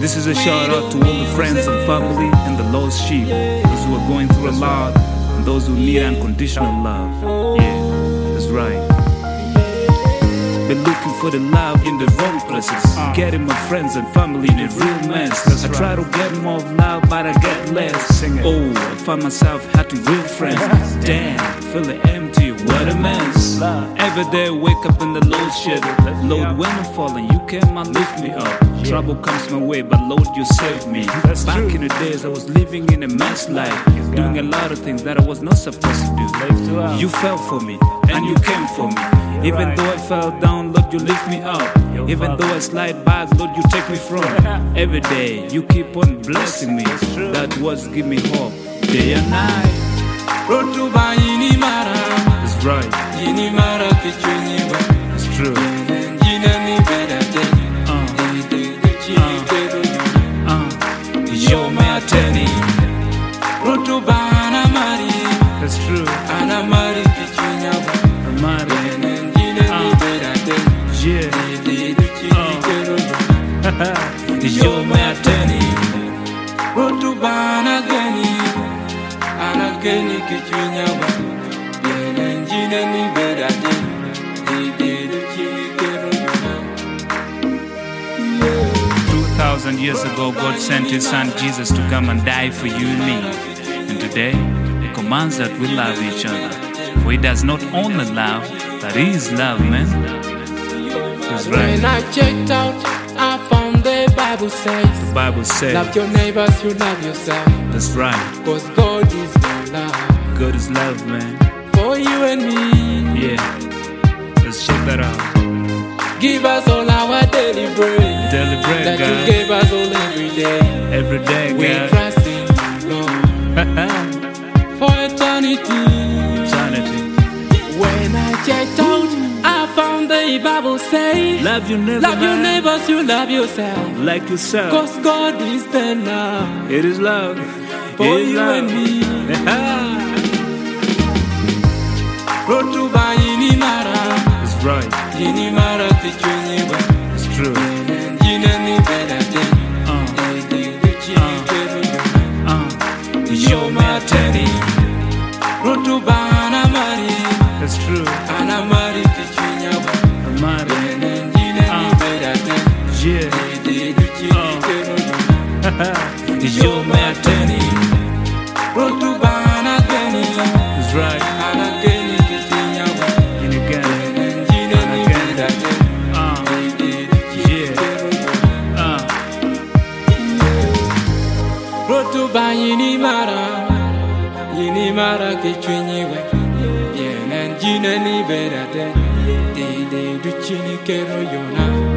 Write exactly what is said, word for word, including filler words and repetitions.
This is a shout out to all the friends and family and the lost sheep, those who are going through a lot and those who need unconditional love. Yeah, that's right. Been looking for the love in the wrong places, getting my friends and family in a real mess. I try to get more love, but I get less. Oh, I find myself hurting real friends. Damn, feeling empty, what a mess. Every day wake up in the load shed. Lord, when I'm falling, you came and lift me up. Trouble comes my way, but Lord, you saved me. Back in the days, I was living in a mess life, doing a lot of things that I was not supposed to do. You fell for me, and you came for me. Even though I fell down, Lord, you lift me up. Even though I slide back, Lord, you take me from. Every day, you keep on blessing me. That was give me hope, day and night. That's right. It's true. Uh, uh, Yo me ateni. That's true. Amari. Yeah. Uh. Yo me ateni. Rotubana geni. Ana geni kichunyawa. Yenenjine ni berade. Two thousand years ago, God sent His Son Jesus to come and die for you and me. And today, He commands that we love each other. For He does not only love, but He is love, man. That's right. When I checked out, I found the Bible says, The Bible says, love your neighbors, you love yourself. that's right. Cause God is the love. God is love, man. For you and me. Yeah. Let's check that out. Give us all our daily bread. Daily bread, that God. you gave us all every day. Every day, We God. trust in you, Lord. For eternity. Eternity. When I checked out, I found the Bible say, Love your neighbor, love your man. neighbors, you love yourself. Like yourself. Cause God is the love. It is love. For It is you love. and me. Rotuba yini mara. That's right. Yini mara tichunyiba. It's true. Yine ni bedate. Uh, Uh. uh, Yo me ateni. Rotuba anamari. That's true. Anamari tichunyaba. Amari. Yine ni bedate. Yeah. Yo me ateni. Rotuba anageni. That's right. Anageni tichunyaba. And again. Yine ni bedate. Uh, yeah. Uh, Rotuba yini mara. Yini mara kichunyiwe. Yenen jine ni bedate. Dede duchini kero yona.